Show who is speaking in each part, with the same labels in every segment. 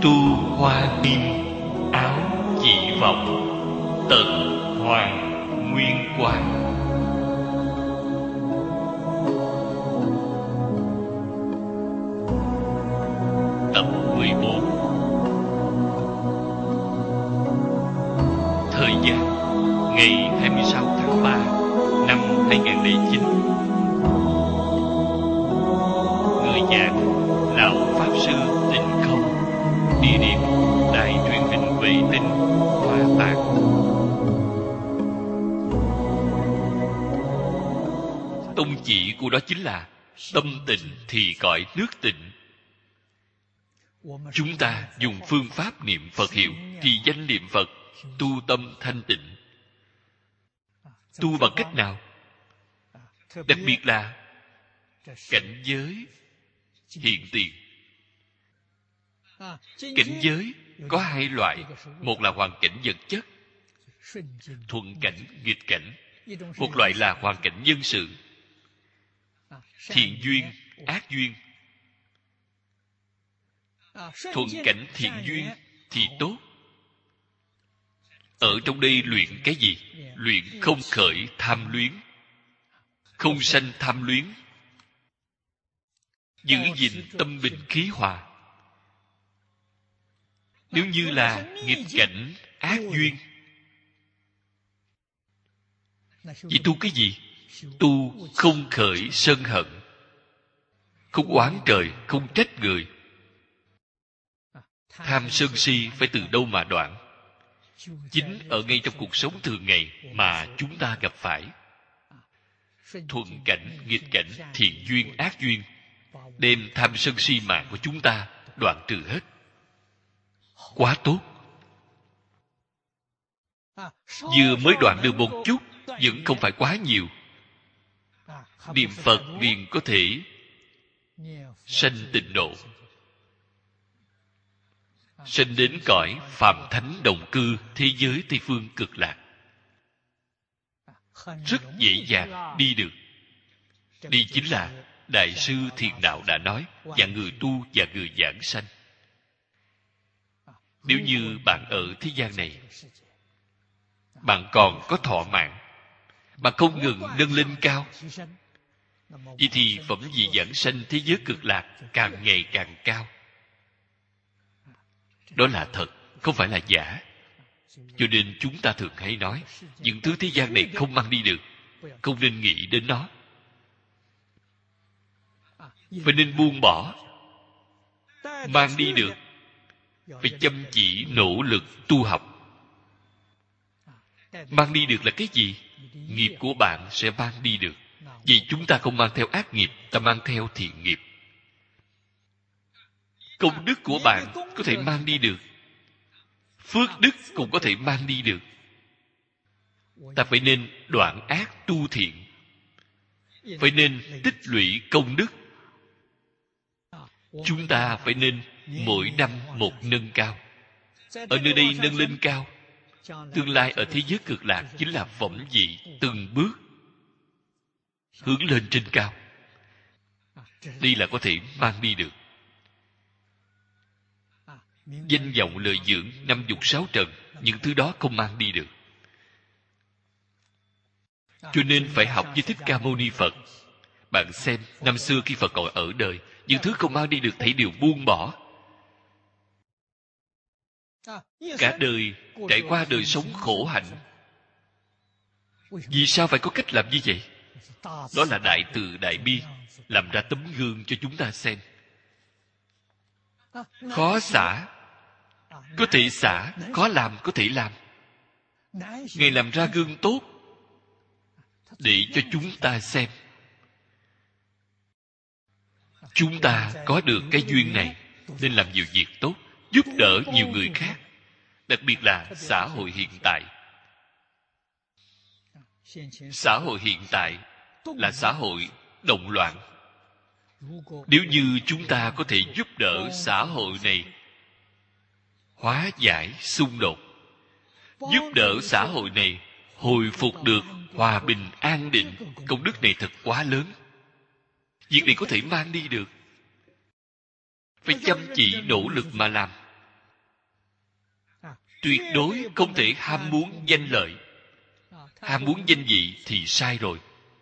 Speaker 1: Tu hoa nghiêm, áo chỉ vọng, tận hoàng nguyên quang. Tập 14. Thời gian ngày 26 tháng 3 năm 2009. Người giảng Lão Pháp Sư Tịnh Không. Địa điểm Đài truyền hình vệ tinh Hoa Tạng. Tông chỉ của đó chính là tâm tịnh thì cõi nước tịnh. Chúng ta dùng phương pháp niệm Phật hiệu, trì danh niệm Phật, tu tâm thanh tịnh. Tu bằng cách nào? Đặc biệt là cảnh giới hiện tiền. Cảnh giới có hai loại. Một là hoàn cảnh vật chất, thuận cảnh, nghịch cảnh. Một loại là hoàn cảnh nhân sự, thiện duyên, ác duyên. Thuận cảnh thiện duyên thì tốt. Ở trong đây luyện cái gì? Luyện không khởi tham luyến, không sanh tham luyến, giữ gìn tâm bình khí hòa. Nếu như là nghịch cảnh ác duyên, vậy tu cái gì? Tu không khởi sân hận, không oán trời, không trách người. Tham sân si phải từ đâu mà đoạn? Chính ở ngay trong cuộc sống thường ngày mà chúng ta gặp phải. Thuận cảnh, nghịch cảnh, thiện duyên, ác duyên, đem tham sân si mạng của chúng ta đoạn trừ hết. Quá tốt. Vừa mới đoạn được một chút, vẫn không phải quá nhiều. Niệm Phật liền có thể sanh tịnh độ, sanh đến cõi phàm thánh đồng cư, thế giới Tây Phương Cực Lạc. Rất dễ dàng đi được. Đi chính là Đại sư Thiền Đạo đã nói, và người tu và người giảng sanh. Nếu như bạn ở thế gian này, bạn còn có thọ mạng, bạn không ngừng nâng lên cao, vậy thì phẩm vị giảng sanh thế giới Cực Lạc càng ngày càng cao. Đó là thật, không phải là giả. Cho nên chúng ta thường hay nói, những thứ thế gian này không mang đi được, không nên nghĩ đến nó. Phải nên buông bỏ. Mang đi được, phải chăm chỉ nỗ lực tu học. Mang đi được là cái gì? Nghiệp của bạn sẽ mang đi được. Vì chúng ta không mang theo ác nghiệp, ta mang theo thiện nghiệp. Công đức của bạn có thể mang đi được, phước đức cũng có thể mang đi được. Ta phải nên đoạn ác tu thiện, phải nên tích lũy công đức. Chúng ta phải nên mỗi năm một nâng cao. Ở nơi đây nâng lên cao, tương lai ở thế giới Cực Lạc chính là phẩm vị từng bước hướng lên trên cao. Đây là có thể mang đi được. Danh vọng lợi dưỡng, năm dục sáu trần, những thứ đó không mang đi được. Cho nên phải học với Thích Ca Mâu Ni Phật. Bạn xem, năm xưa khi Phật còn ở đời, những thứ không mang đi được thảy đều buông bỏ. Cả đời trải qua đời sống khổ hạnh. Vì sao phải có cách làm như vậy? Đó là đại từ đại bi, làm ra tấm gương cho chúng ta xem. Khó xả có thể xả, khó làm có thể làm. Ngài làm ra gương tốt để cho chúng ta xem. Chúng ta có được cái duyên này nên làm nhiều việc tốt, giúp đỡ nhiều người khác. Đặc biệt là xã hội hiện tại. Xã hội hiện tại là xã hội động loạn. Nếu như chúng ta có thể giúp đỡ xã hội này hóa giải xung đột, giúp đỡ xã hội này hồi phục được hòa bình an định, công đức này thật quá lớn. Việc này có thể mang đi được. Phải chăm chỉ nỗ lực mà làm. tuyệt đối không thể ham muốn danh lợi. Ham muốn danh vị thì sai rồi.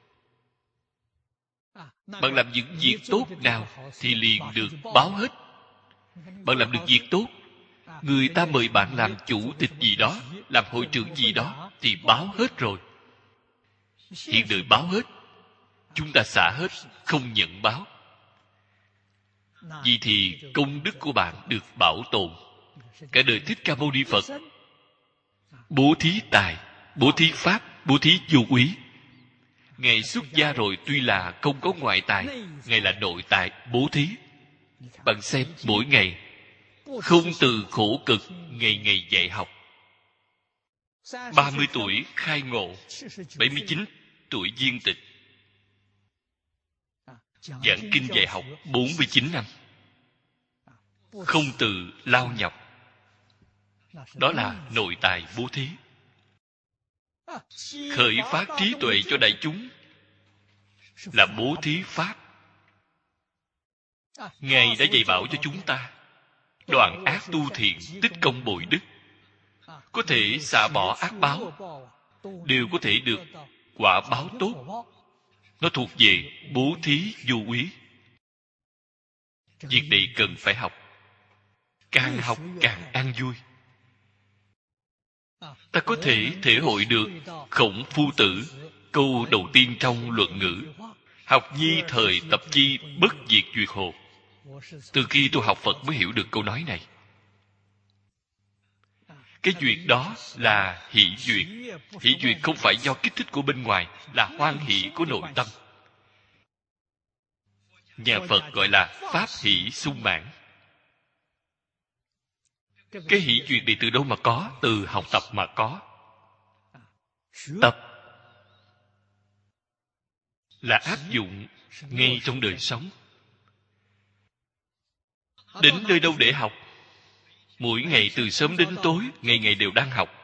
Speaker 1: Bạn làm những việc tốt nào thì liền được báo hết. Bạn làm được việc tốt, người ta mời bạn làm chủ tịch gì đó, làm hội trưởng gì đó, thì báo hết rồi. Hiện đời báo hết, chúng ta xả hết, không nhận báo. Vì thì công đức của bạn được bảo tồn. Cả đời Thích Ca Mâu Ni Phật bố thí tài, bố thí pháp, bố thí vô úy. Ngài xuất gia rồi tuy là không có ngoại tài, Ngài là nội tài bố thí. Bạn xem mỗi ngày không từ khổ cực, ngày ngày dạy học. 30 tuổi khai ngộ, 79 tuổi viên tịch. Giảng kinh dạy học 49 năm. Không từ lao nhọc. Đó là nội tài bố thí. Khởi phát trí tuệ cho đại chúng là bố thí pháp. Ngài đã dạy bảo cho chúng ta đoạn ác tu thiện, tích công bội đức, có thể xả bỏ ác báo, đều có thể được quả báo tốt. Nó thuộc về bố thí vô úy. Việc này cần phải học. Càng học càng an vui. Ta có thể thể hội được Khổng Phu Tử câu đầu tiên trong Luận Ngữ: học nhi thời tập chi, bất diệt duyệt hồ. Từ khi tôi học Phật mới hiểu được câu nói này. Cái duyệt đó là hỷ duyệt. Hỷ duyệt không phải do kích thích của bên ngoài, là hoan hỷ của nội tâm. Nhà Phật gọi là pháp hỷ sung mãn. Cái hỷ duyệt này từ đâu mà có? Từ học tập mà có. Tập là áp dụng ngay trong đời sống. Đến nơi đâu để học? Mỗi ngày từ sớm đến tối, ngày ngày đều đang học.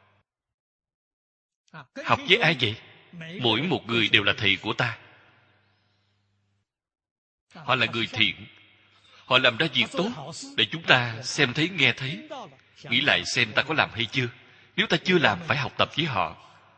Speaker 1: Học với ai vậy? Mỗi một người đều là thầy của ta. Họ là người thiện. Họ làm ra việc tốt để chúng ta xem thấy nghe thấy. Nghĩ lại xem ta có làm hay chưa. Nếu ta chưa làm, phải học tập với họ.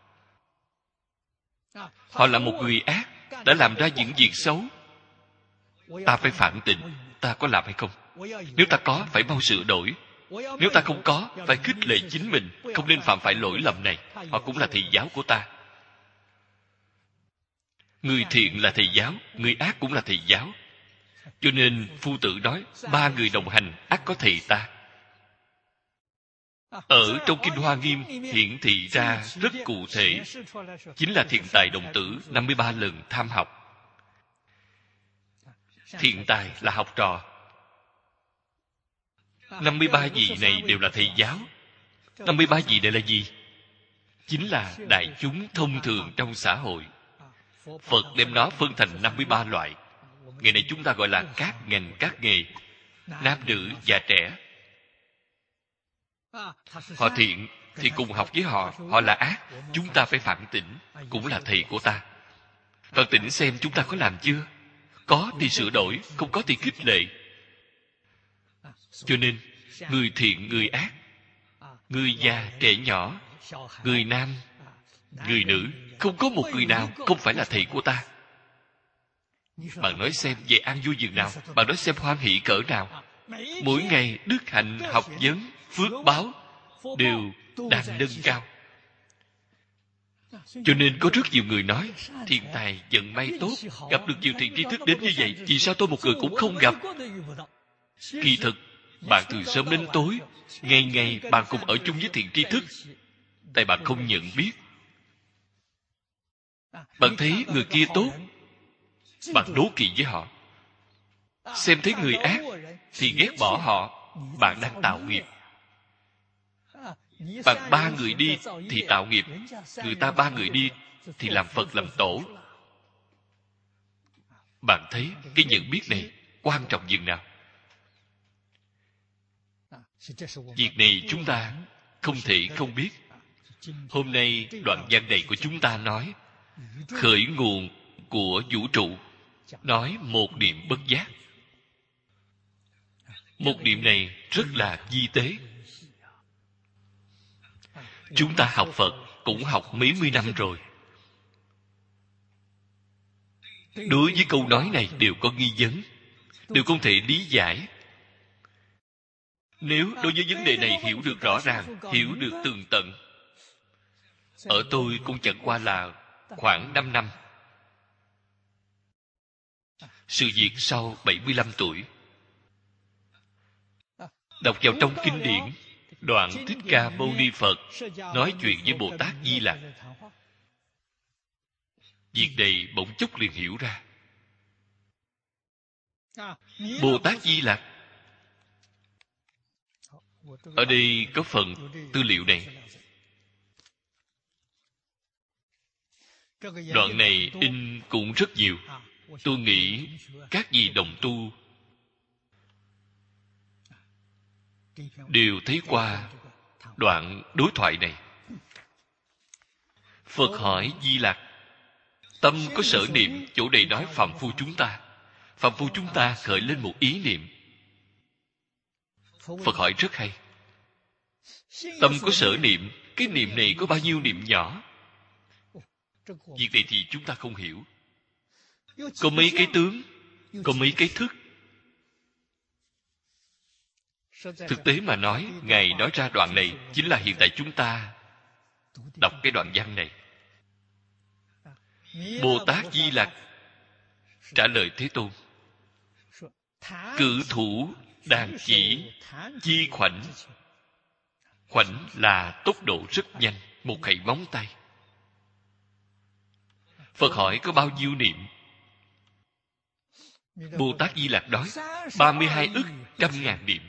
Speaker 1: Họ là một người ác, đã làm ra những việc xấu. Ta phải phản tỉnh, ta có làm hay không? Nếu ta có, phải mau sửa đổi. Nếu ta không có, phải khích lệ chính mình, không nên phạm phải lỗi lầm này. Họ cũng là thầy giáo của ta. Người thiện là thầy giáo, người ác cũng là thầy giáo. Cho nên Phu Tử nói, 3 người đồng hành, ắt có thầy ta. Ở trong Kinh Hoa Nghiêm hiển thị ra rất cụ thể, chính là thiện tài đồng tử 53 lần tham học. Thiện tài là học trò. 53 vị này đều là thầy giáo. 53 vị này là gì? Chính là đại chúng thông thường trong xã hội. Phật đem nó phân thành 53 loại. Ngày này chúng ta gọi là các ngành các nghề, nam nữ già trẻ. Họ thiện thì cùng học với họ. Họ là ác, chúng ta phải phản tỉnh, cũng là thầy của ta. Phản tỉnh xem chúng ta có làm chưa. Có thì sửa đổi, không có thì khích lệ. Cho nên người thiện người ác, người già trẻ nhỏ, người nam người nữ, không có một người nào không phải là thầy của ta. Bạn nói xem về an vui dường nào, bạn nói xem hoan hỷ cỡ nào. Mỗi ngày đức hạnh học vấn phước báo đều đang nâng cao. Cho nên có rất nhiều người nói thiên tài vận may tốt, gặp được nhiều thiện tri thức đến như vậy, vì sao tôi một người cũng không gặp? Kỳ thực bạn từ sớm đến tối, ngày ngày bạn cùng ở chung với thiện tri thức, tại bạn không nhận biết. Bạn thấy người kia tốt, bạn đố kỵ với họ. Xem thấy người ác thì ghét bỏ họ, bạn đang tạo nghiệp. Bạn 3 người đi thì tạo nghiệp, người ta 3 người đi thì làm Phật làm Tổ. Bạn thấy cái nhận biết này quan trọng dường nào? Việc này chúng ta không thể không biết. Hôm nay đoạn văn này của chúng ta nói khởi nguồn của vũ trụ, nói một niệm bất giác. Một niệm này rất là vi tế. Chúng ta học Phật cũng học mấy mươi năm rồi. Đối với câu nói này đều có nghi vấn, đều không thể lý giải. Nếu đối với vấn đề này hiểu được rõ ràng, hiểu được tường tận, ở tôi cũng chẳng qua là khoảng 5 năm. Sự việc sau 75 tuổi. Đọc vào trong kinh điển, đoạn Thích Ca Mâu Ni Phật nói chuyện với Bồ Tát Di Lặc. Việc này bỗng chốc liền hiểu ra. Bồ Tát Di Lặc, ở đây có phần tư liệu này. Đoạn này in cũng rất nhiều. Tôi nghĩ các vị đồng tu đều thấy qua đoạn đối thoại này. Phật hỏi Di Lặc, tâm có sở niệm, chỗ này nói phàm phu chúng ta. Phàm phu chúng ta khởi lên một ý niệm. Phật hỏi rất hay. Tâm có sở niệm, cái niệm này có bao nhiêu niệm nhỏ? Việc này thì chúng ta không hiểu. Có mấy cái tướng, có mấy cái thức. Thực tế mà nói, Ngài nói ra đoạn này chính là hiện tại chúng ta đọc cái đoạn văn này. Bồ Tát Di Lặc trả lời Thế Tôn, cử thủ đàn chỉ chi khoảnh. Khoảnh là tốc độ rất nhanh, một khẩy móng tay. Phật hỏi có bao nhiêu niệm? Bồ Tát Di Lặc nói 32 ức trăm ngàn niệm.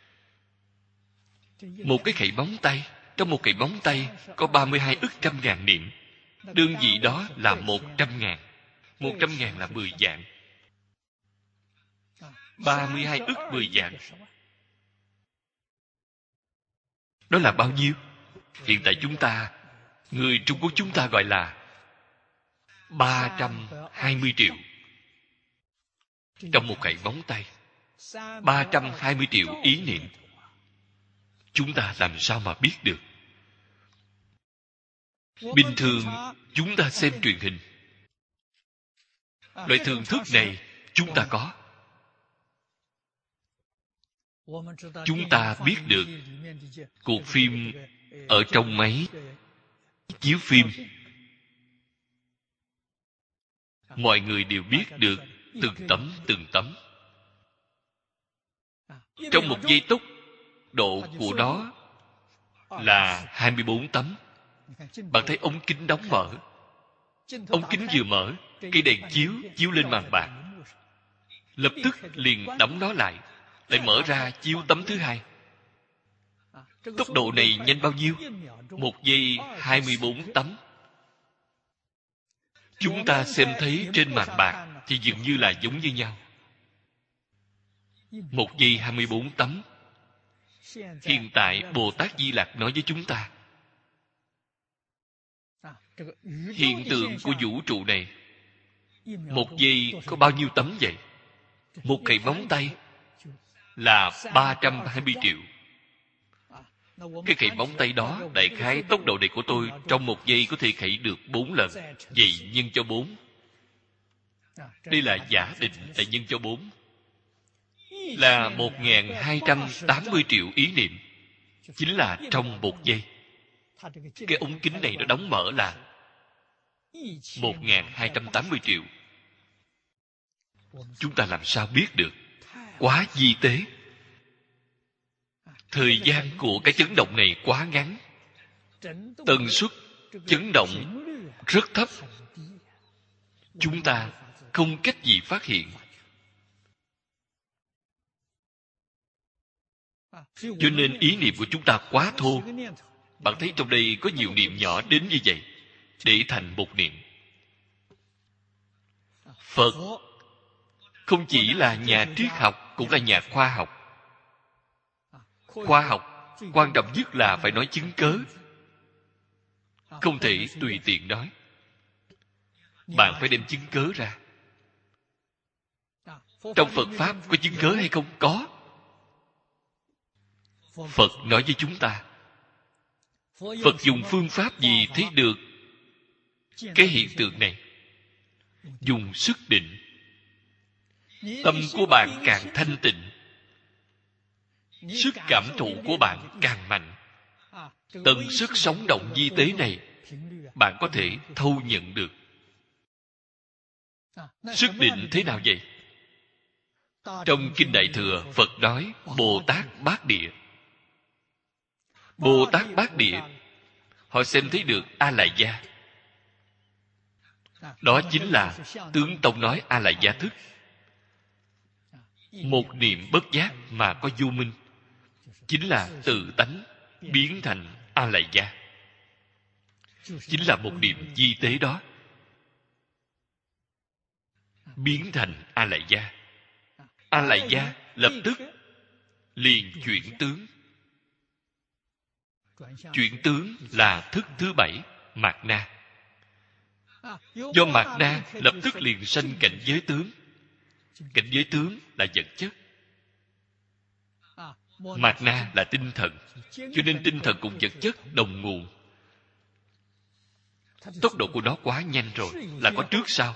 Speaker 1: Một cái khẩy móng tay, trong một khẩy móng tay có 32 ức trăm ngàn niệm. Đơn vị đó là 100.000. 100.000 là 10 vạn. 32 ức 10 vạn. Đó là bao nhiêu? Hiện tại chúng ta, người Trung Quốc chúng ta gọi là 320 triệu. Trong một khẩy móng tay, 320 triệu ý niệm. Chúng ta làm sao mà biết được? Bình thường chúng ta xem truyền hình, loại thường thức này chúng ta có. Chúng ta biết được cuộc phim ở trong máy chiếu phim, mọi người đều biết được từng tấm. Trong một giây tốc độ của nó là 24 tấm. Bạn thấy ống kính đóng mở. Ống kính vừa mở, cây đèn chiếu lên màn bạc. Lập tức liền đóng nó lại, lại mở ra chiếu tấm thứ hai. Tốc độ này nhanh bao nhiêu? Một giây 24 tấm. Chúng ta xem thấy trên màn bạc thì dường như là giống như nhau. Một giây 24 tấm. Hiện tại Bồ Tát Di Lặc nói với chúng ta, hiện tượng của vũ trụ này, một giây có bao nhiêu tấm vậy? Một cái móng tay là 320 triệu. Cái khẩy móng tay đó, đại khái tốc độ này của tôi trong một giây có thể khẩy được 4 lần. Vậy nhân cho 4. Đây là giả định, là nhân cho 4. Là 1.280 triệu ý niệm. Chính là trong một giây. Cái ống kính này nó đóng mở là 1.280 triệu. Chúng ta làm sao biết được? Quá vi tế. Thời gian của cái chấn động này quá ngắn. Tần suất chấn động rất thấp. Chúng ta không cách gì phát hiện. Cho nên ý niệm của chúng ta quá thô. Bạn thấy trong đây có nhiều niệm nhỏ đến như vậy, để thành một niệm. Phật không chỉ là nhà triết học, cũng là nhà khoa học. Khoa học quan trọng nhất là phải nói chứng cớ, không thể tùy tiện nói. Bạn phải đem chứng cớ ra. Trong Phật Pháp có chứng cớ hay không? Có. Phật nói với chúng ta, Phật dùng phương pháp gì thấy được cái hiện tượng này? Dùng sức định. Tâm của bạn càng thanh tịnh, sức cảm thụ của bạn càng mạnh. Tần suất sống động vi tế này bạn có thể thâu nhận được. Sức định thế nào vậy? Trong Kinh Đại Thừa, Phật nói Bồ Tát Bát Địa. Bồ Tát Bát Địa, họ xem thấy được A-lại gia. Đó chính là tướng Tông nói A-lại gia thức. Một niệm bất giác mà có vô minh, chính là tự tánh biến thành A-lại gia. Chính là một niệm vi tế đó, biến thành A-lại gia. A-lại gia lập tức liền chuyển tướng. Chuyển tướng là thức thứ 7, mạt na. Do mạt na lập tức liền sanh cảnh giới tướng. Cảnh giới tướng là vật chất, mạt na là tinh thần. Cho nên tinh thần cùng vật chất đồng nguồn. Tốc độ của nó quá nhanh rồi, là có trước sau.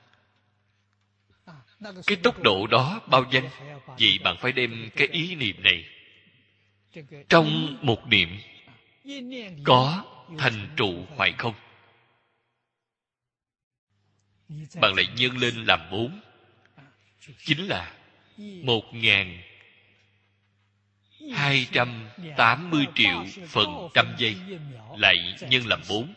Speaker 1: Cái tốc độ đó bao nhanh? Vậy bạn phải đem cái ý niệm này, trong một niệm có thành trụ hoại không, bạn lại nhân lên làm 4, chính là 1.280 triệu phần trăm giây, lại nhân làm 4.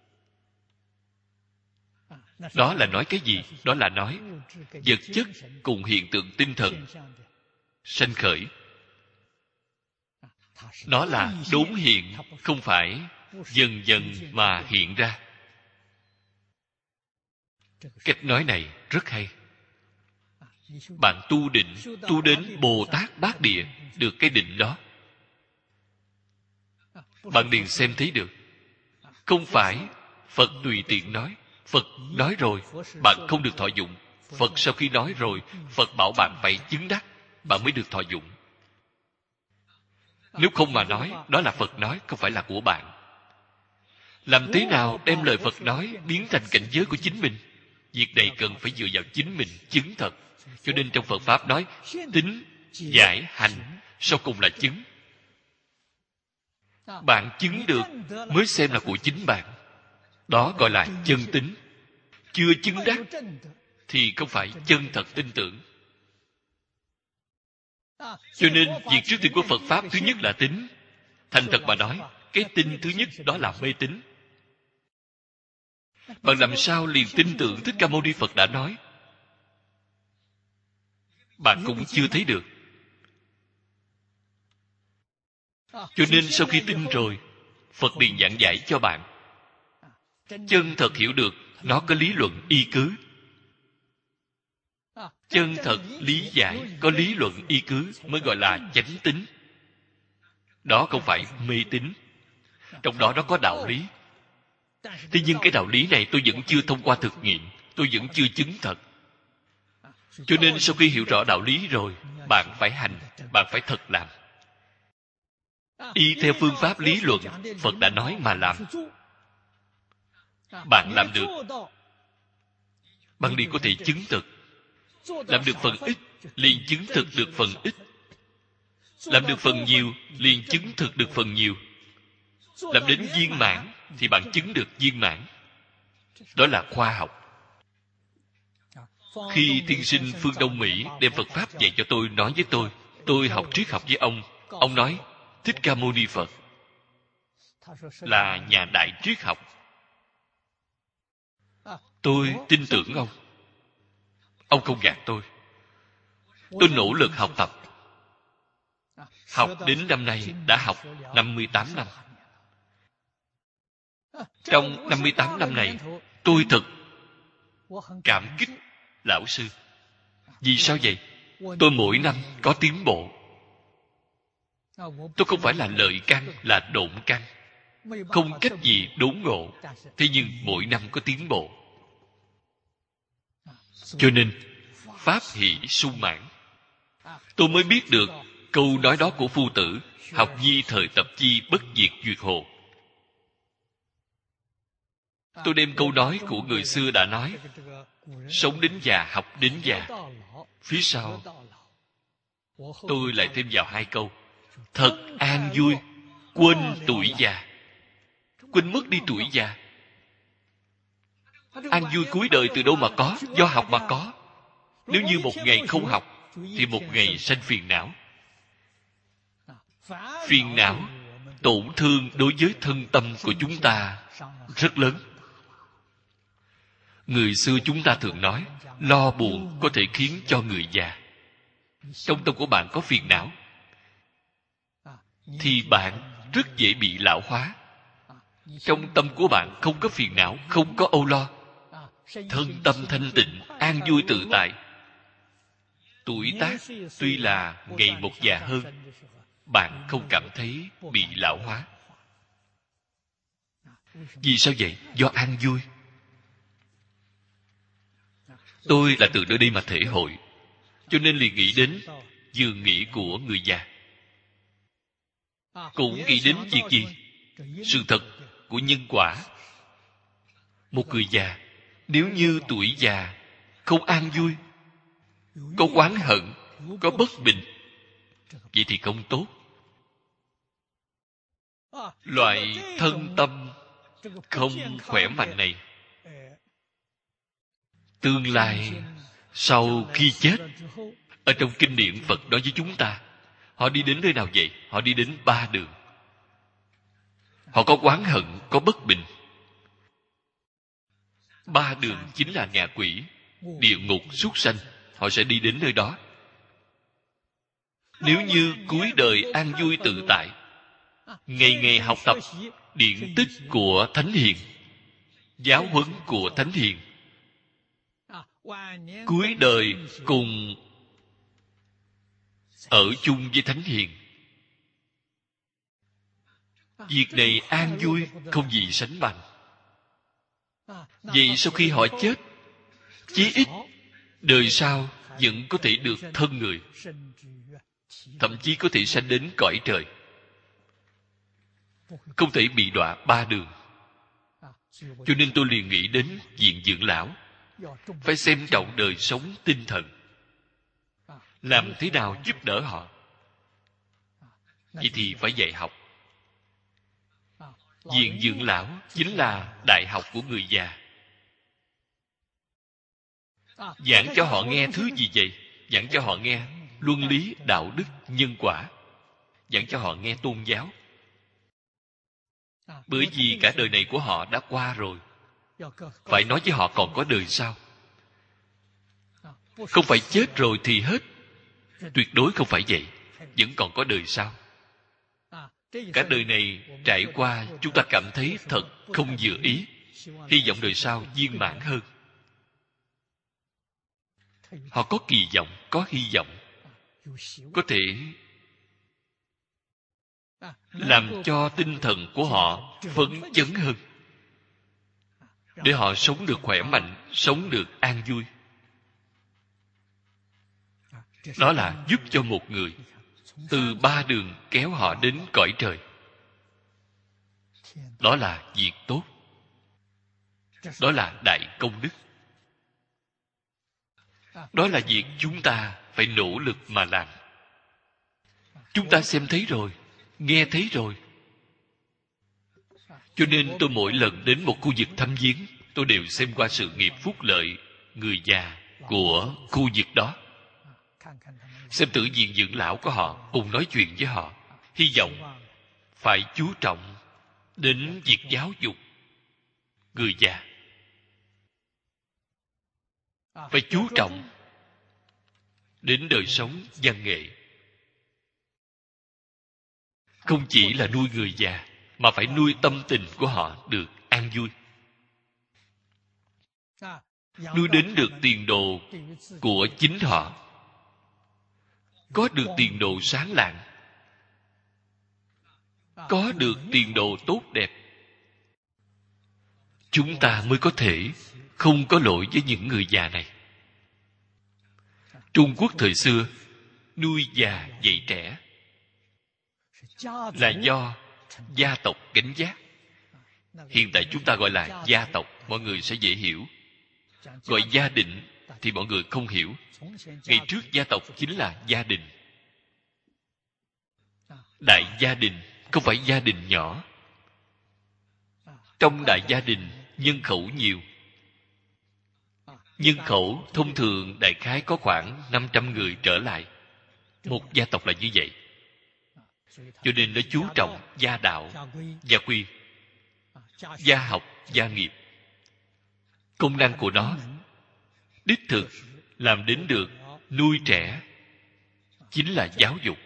Speaker 1: Đó là nói cái gì? Đó là nói vật chất cùng hiện tượng tinh thần sanh khởi. Nó là đốn hiện, không phải dần dần mà hiện ra. Cách nói này rất hay. Bạn tu định, tu đến Bồ Tát Bát Địa, được cái định đó, bạn liền xem thấy được. Không phải Phật tùy tiện nói. Phật nói rồi, bạn không được thọ dụng. Phật sau khi nói rồi, Phật bảo bạn phải chứng đắc, bạn mới được thọ dụng. Nếu không mà nói, đó là Phật nói, không phải là của bạn. Làm thế nào đem lời Phật nói biến thành cảnh giới của chính mình? Việc này cần phải dựa vào chính mình chứng thật. Cho nên trong Phật Pháp nói tính, giải, hành, sau cùng là chứng. Bạn chứng được mới xem là của chính bạn. Đó gọi là chân tính. Chưa chứng đắc thì không phải chân thật tin tưởng. Cho nên việc trước tiên của Phật Pháp thứ nhất là tính. Thành thật mà nói, cái tin thứ nhất đó là mê tín. Bạn làm sao liền tin tưởng Thích Ca Mâu Ni Phật đã nói? Bạn cũng chưa thấy được. Cho nên sau khi tin rồi, Phật liền giảng giải cho bạn. Chân thật hiểu được, nó có lý luận y cứ. Chân thật lý giải, có lý luận y cứ mới gọi là chánh tín. Đó không phải mê tín. Trong đó nó có đạo lý. Thế nhưng cái đạo lý này tôi vẫn chưa thông qua thực nghiệm, tôi vẫn chưa chứng thật. Cho nên sau khi hiểu rõ đạo lý rồi, bạn phải hành, bạn phải thật làm. Y theo phương pháp lý luận Phật đã nói mà làm. Bạn làm được, bạn liền có thể chứng thực. Làm được phần ít, liền chứng thực được phần ít. Làm được phần nhiều, liền chứng thực được phần nhiều. Làm đến viên mãn, thì bạn chứng được viên mãn. Đó là khoa học. Khi tiên sinh phương Đông Mỹ đem Phật Pháp dạy cho tôi, nói với tôi học triết học với ông nói Thích Ca Mâu Ni Phật là nhà đại triết học. Tôi tin tưởng ông. Ông không gạt tôi. Tôi nỗ lực học tập. Học đến năm nay đã học 58 năm. Trong 58 năm này, tôi thật cảm kích lão sư. Vì sao vậy? Tôi mỗi năm có tiến bộ. Tôi không phải là lợi căn, là độn căn, không cách gì đốn ngộ. Thế nhưng mỗi năm có tiến bộ. Cho nên pháp hỷ sung mãn. Tôi mới biết được câu nói đó của Phu Tử: học nhi thời tập chi, bất diệt duyệt hồ. Tôi đem câu nói của người xưa đã nói: sống đến già, học đến già. Phía sau tôi lại thêm vào 2 câu: thật an vui, quên tuổi già. Quên mất đi tuổi già. An vui cuối đời từ đâu mà có? Do học mà có. Nếu như một ngày không học thì một ngày sanh phiền não. Phiền não tổn thương đối với thân tâm của chúng ta rất lớn. Người xưa chúng ta thường nói, lo buồn có thể khiến cho người già. Trong tâm của bạn có phiền não thì bạn rất dễ bị lão hóa. Trong tâm của bạn không có phiền não, không có âu lo, thân tâm thanh tịnh, an vui tự tại. Tuổi tác tuy là ngày một già hơn, bạn không cảm thấy bị lão hóa. Vì sao vậy? Do an vui. Tôi là từ nơi đây mà thể hội, cho nên liền nghĩ đến giường nghỉ của người già. Cũng nghĩ đến việc gì? Sự thật của nhân quả. Một người già, nếu như tuổi già không an vui, có oán hận, có bất bình, vậy thì không tốt. Loại thân tâm không khỏe mạnh này, tương lai sau khi chết, ở trong kinh điển Phật nói với chúng ta, họ đi đến nơi nào vậy? Họ đi đến 3 đường. Họ có oán hận, có bất bình. 3 đường chính là ngạ quỷ, địa ngục, súc sanh. Họ sẽ đi đến nơi đó. Nếu như cuối đời an vui tự tại, ngày ngày học tập điển tích của Thánh Hiền, giáo huấn của Thánh Hiền, cuối đời cùng ở chung với Thánh Hiền, việc này an vui không gì sánh bằng. Vậy sau khi họ chết, chí ít đời sau vẫn có thể được thân người, thậm chí có thể sanh đến cõi trời, không thể bị đọa 3 đường. Cho nên tôi liền nghĩ đến viện dưỡng lão, phải xem trọng đời sống tinh thần, làm thế nào giúp đỡ họ. Vậy thì phải dạy học. Viện dưỡng lão chính là đại học của người già. Giảng cho họ nghe thứ gì vậy? Giảng cho họ nghe luân lý, đạo đức, nhân quả. Giảng cho họ nghe tôn giáo. Bởi vì cả đời này của họ đã qua rồi, phải nói với họ còn có đời sau. Không phải chết rồi thì hết. Tuyệt đối không phải vậy. Vẫn còn có đời sau. Cả đời này trải qua, chúng ta cảm thấy thật không vừa ý. Hy vọng đời sau viên mãn hơn. Họ có kỳ vọng, có hy vọng, có thể làm cho tinh thần của họ phấn chấn hơn, để họ sống được khỏe mạnh, sống được an vui. Đó là giúp cho một người từ 3 đường kéo họ đến cõi trời. Đó là việc tốt. Đó là đại công đức. Đó là việc chúng ta phải nỗ lực mà làm. Chúng ta xem thấy rồi, nghe thấy rồi. Cho nên tôi mỗi lần đến một khu vực thăm viếng, tôi đều xem qua sự nghiệp phúc lợi người già của khu vực đó. Xem tự viện dưỡng lão của họ, cùng nói chuyện với họ. Hy vọng phải chú trọng đến việc giáo dục người già. Phải chú trọng đến đời sống văn nghệ. Không chỉ là nuôi người già, mà phải nuôi tâm tình của họ được an vui. Nuôi đến được tiền đồ của chính họ, có được tiền đồ sáng lạng, có được tiền đồ tốt đẹp, chúng ta mới có thể không có lỗi với những người già này. Trung Quốc thời xưa nuôi già dạy trẻ là do gia tộc gánh vác. Hiện tại chúng ta gọi là gia tộc, mọi người sẽ dễ hiểu. Gọi gia đình thì mọi người không hiểu. Ngày trước gia tộc chính là gia đình. Đại gia đình không phải gia đình nhỏ. Trong đại gia đình nhân khẩu nhiều. Nhân khẩu thông thường đại khái có khoảng 500 người trở lại. Một gia tộc là như vậy. Cho nên nó chú trọng gia đạo, gia quy, gia học, gia nghiệp. Công năng của nó đích thực làm đến được nuôi trẻ, chính là giáo dục.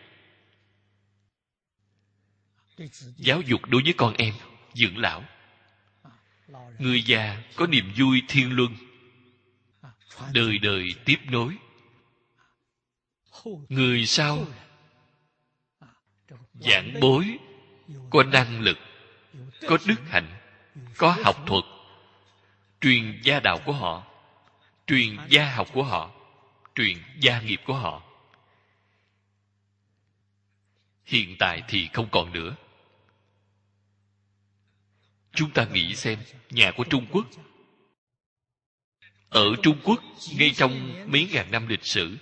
Speaker 1: Giáo dục đối với con em, dưỡng lão. Người già có niềm vui thiên luân, đời đời tiếp nối. Người sau giảng bối, có năng lực, có đức hạnh, có học thuật, truyền gia đạo của họ, truyền gia học của họ, truyền gia nghiệp của họ. Hiện tại thì không còn nữa. Chúng ta nghĩ xem, nhà của Trung Quốc. Ở Trung Quốc, ngay trong mấy ngàn năm lịch sử,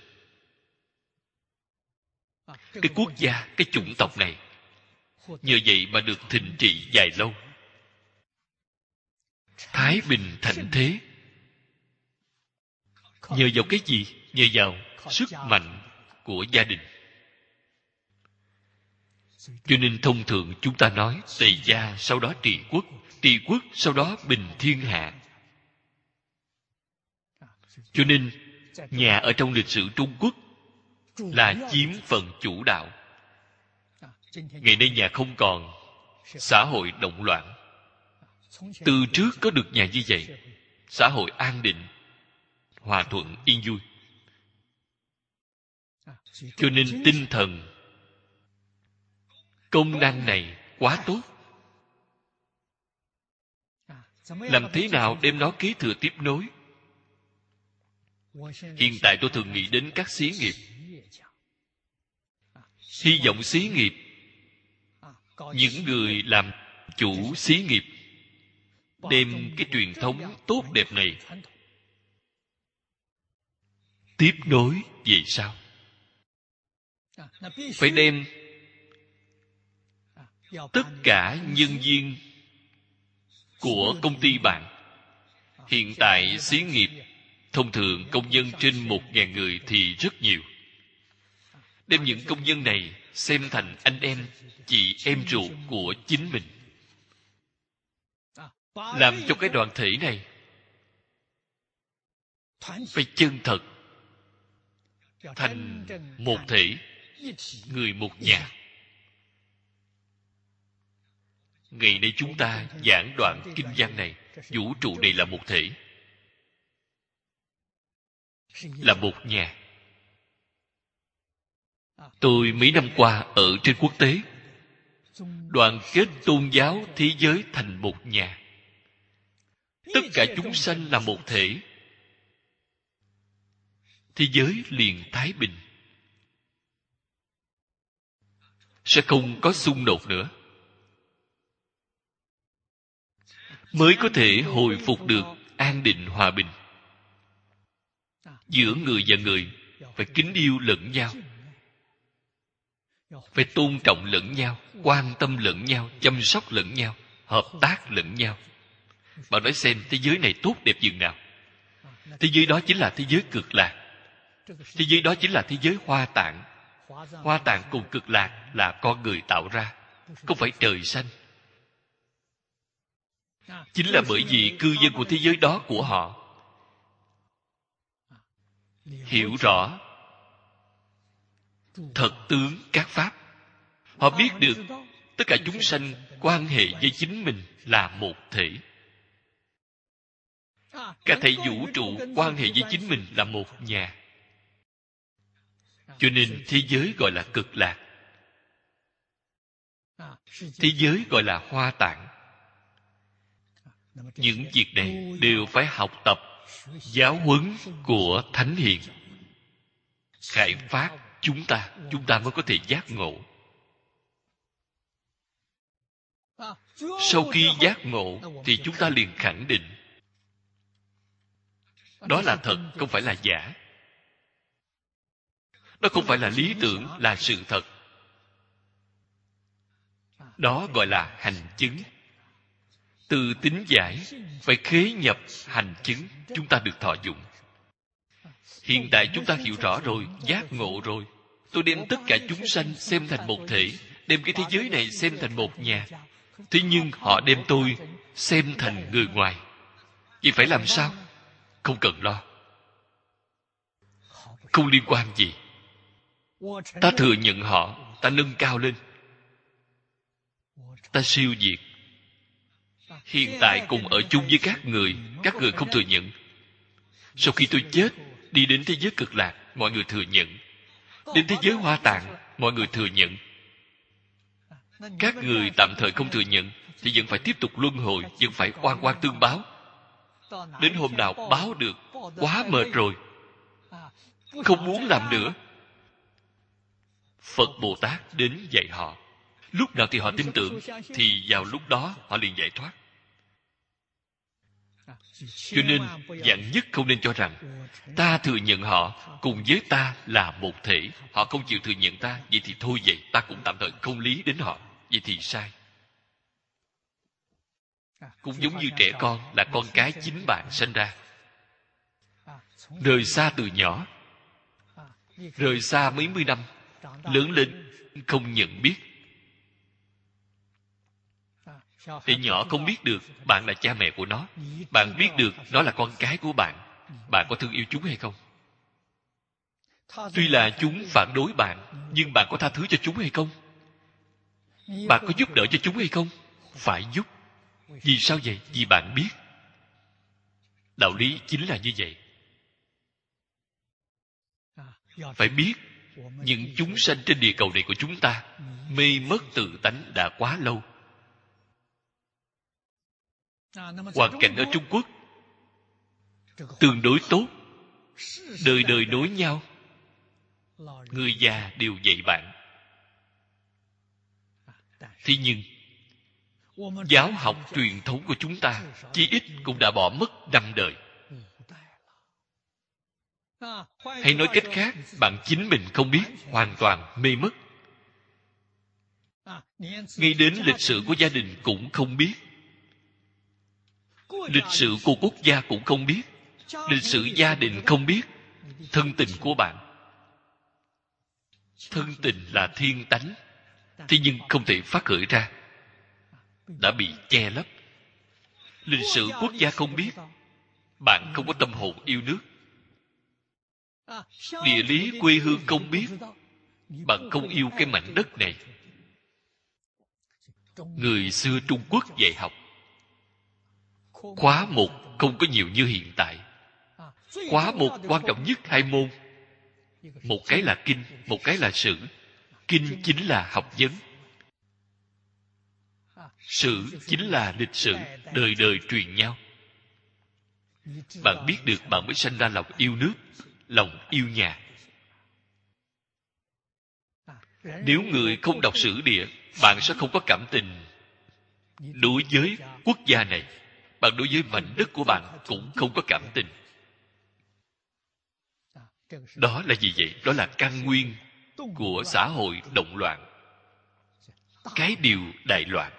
Speaker 1: cái quốc gia, cái chủng tộc này, nhờ vậy mà được thịnh trị dài lâu. Thái bình thạnh thế. Nhờ vào cái gì? Nhờ vào sức mạnh của gia đình. Cho nên thông thường chúng ta nói Tề gia sau đó trị quốc sau đó bình thiên hạ. Cho nên nhà ở trong lịch sử Trung Quốc là chiếm phần chủ đạo. Ngày nay nhà không còn, xã hội động loạn. Từ trước có được nhà như vậy, xã hội an định, hòa thuận, yên vui. Cho nên tinh thần, công năng này quá tốt. Làm thế nào đem nó kế thừa tiếp nối? Hiện tại tôi thường nghĩ đến các xí nghiệp. Hy vọng xí nghiệp, những người làm chủ xí nghiệp, đem cái truyền thống tốt đẹp này tiếp nối về sau. Phải đem tất cả nhân viên của công ty bạn. Hiện tại xí nghiệp thông thường công nhân trên 1.000 người thì rất nhiều. Đem những công nhân này xem thành anh em, chị em ruột của chính mình. Làm cho cái đoàn thể này phải chân thật, thành một thể, người một nhà. Ngày nay chúng ta giảng đoạn kinh văn này, vũ trụ này là một thể, là một nhà. Tôi mấy năm qua ở trên quốc tế, đoàn kết tôn giáo thế giới thành một nhà. Tất cả chúng sanh là một thể, thế giới liền thái bình, sẽ không có xung đột nữa, mới có thể hồi phục được an định hòa bình. Giữa người và người phải kính yêu lẫn nhau, phải tôn trọng lẫn nhau, quan tâm lẫn nhau, chăm sóc lẫn nhau, hợp tác lẫn nhau. Bạn nói xem thế giới này tốt đẹp dường nào. Thế giới đó chính là thế giới cực lạc. Thế giới đó chính là thế giới hoa tạng. Hoa tạng cùng cực lạc là con người tạo ra, không phải trời sanh. Chính là bởi vì cư dân của thế giới đó của họ hiểu rõ thật tướng các pháp. Họ biết được tất cả chúng sanh quan hệ với chính mình là một thể. Cả thảy vũ trụ quan hệ với chính mình là một nhà. Cho nên thế giới gọi là cực lạc, thế giới gọi là hoa tạng. Những việc này đều phải học tập giáo huấn của Thánh Hiền, khai phát chúng ta mới có thể giác ngộ. Sau khi giác ngộ thì chúng ta liền khẳng định đó là thật, không phải là giả. Đó không phải là lý tưởng, là sự thật. Đó gọi là hành chứng. Từ tín giải phải khế nhập hành chứng, chúng ta được thọ dụng. Hiện tại chúng ta hiểu rõ rồi, giác ngộ rồi. Tôi đem tất cả chúng sanh xem thành một thể, đem cái thế giới này xem thành một nhà. Thế nhưng họ đem tôi xem thành người ngoài. Vậy phải làm sao? Không cần lo. Không liên quan gì. Ta thừa nhận họ, ta nâng cao lên, ta siêu diệt. Hiện tại cùng ở chung với các người không thừa nhận. Sau khi tôi chết, đi đến thế giới cực lạc, mọi người thừa nhận. Đến thế giới Hoa Tạng, mọi người thừa nhận. Các người tạm thời không thừa nhận thì vẫn phải tiếp tục luân hồi, vẫn phải oan oan tương báo. Đến hôm nào báo được, quá mệt rồi, không muốn làm nữa, Phật Bồ Tát đến dạy họ. Lúc nào thì họ tin tưởng thì vào lúc đó họ liền giải thoát. Cho nên vạn nhất không nên cho rằng ta thừa nhận họ cùng với ta là một thể. Họ không chịu thừa nhận ta, vậy thì thôi vậy, ta cũng tạm thời không lý đến họ. Vậy thì sai. Cũng giống như trẻ con, là con cái chính bạn sinh ra. Rời xa từ nhỏ, rời xa mấy mươi năm, lớn lên không nhận biết. Thì nhỏ không biết được bạn là cha mẹ của nó. Bạn biết được nó là con cái của bạn. Bạn có thương yêu chúng hay không? Tuy là chúng phản đối bạn, nhưng bạn có tha thứ cho chúng hay không? Bạn có giúp đỡ cho chúng hay không? Phải giúp. Vì sao vậy? Vì bạn biết. Đạo lý chính là như vậy. Phải biết, những chúng sanh trên địa cầu này của chúng ta mê mất tự tánh đã quá lâu. Hoàn cảnh ở Trung Quốc tương đối tốt, đời đời nối nhau, người già đều dạy bạn. Thế nhưng giáo học truyền thống của chúng ta chí ít cũng đã bỏ mất 5 đời. Hay nói cách khác, bạn chính mình không biết, hoàn toàn mê mất. Ngay đến lịch sử của gia đình cũng không biết, lịch sử của quốc gia cũng không biết, lịch sử gia đình không biết. Thân tình của bạn, thân tình là thiên tánh, thế nhưng không thể phát khởi ra, đã bị che lấp. Lịch sử quốc gia không biết, bạn không có tâm hồn yêu nước. Địa lý quê hương không biết, bạn không yêu cái mảnh đất này. Người xưa Trung Quốc dạy học, khóa một không có nhiều như hiện tại. Khóa một quan trọng nhất 2 môn. Một cái là kinh, một cái là sử. Kinh chính là học vấn, sử chính là lịch sử, đời đời truyền nhau. Bạn biết được, bạn mới sanh ra lòng yêu nước, lòng yêu nhà. Nếu người không đọc sử địa, bạn sẽ không có cảm tình đối với quốc gia này. Bạn đối với mảnh đất của bạn cũng không có cảm tình. Đó là gì vậy? Đó là căn nguyên của xã hội động loạn, cái điều đại loạn.